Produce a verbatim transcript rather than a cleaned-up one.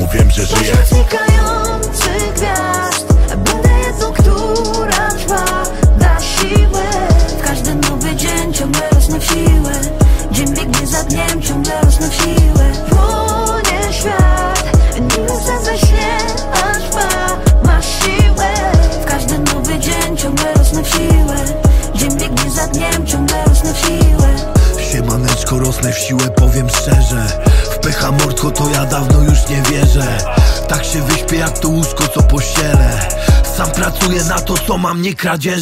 domu, wiem, że żyję. Pośród znikających gwiazd będę jedną, która trwa, da siłę. W każdy nowy dzień ciągle rosnę w siłę. Dzień biegnie za dniem, ciągle rosnę w siłę. Płonie świat, nim sen we śnie aż trwa, masz siłę. W każdy nowy dzień ciągle rosnę w siłę. Dzień biegnie za dniem, ciągle rosnę w siłę. Siemaneczko, rosnę w siłę, powiem szczerze. W pecha mordko to ja dawno już nie wierzę. Tak się wyśpię jak to łóżko co pościelę. Sam pracuję na to co mam, nie kradzież.